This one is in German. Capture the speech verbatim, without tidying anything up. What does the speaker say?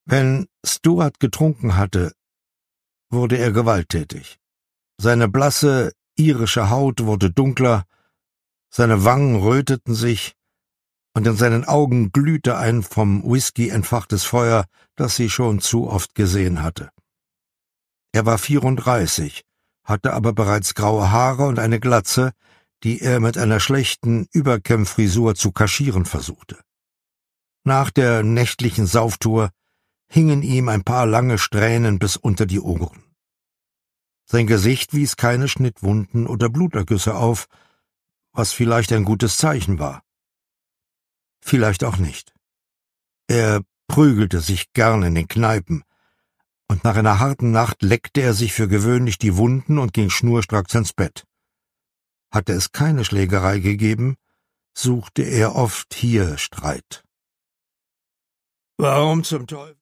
Wenn Stuart getrunken hatte, wurde er gewalttätig. Seine blasse, irische Haut wurde dunkler, seine Wangen röteten sich, und in seinen Augen glühte ein vom Whisky entfachtes Feuer, das sie schon zu oft gesehen hatte. Er war vierunddreißig, hatte aber bereits graue Haare und eine Glatze, die er mit einer schlechten Überkämmfrisur zu kaschieren versuchte. Nach der nächtlichen Sauftour hingen ihm ein paar lange Strähnen bis unter die Ohren. Sein Gesicht wies keine Schnittwunden oder Blutergüsse auf, was vielleicht ein gutes Zeichen war. Vielleicht auch nicht. Er prügelte sich gern in den Kneipen, und nach einer harten Nacht leckte er sich für gewöhnlich die Wunden und ging schnurstracks ins Bett. Hatte es keine Schlägerei gegeben, suchte er oft hier Streit. »Warum zum Teufel?«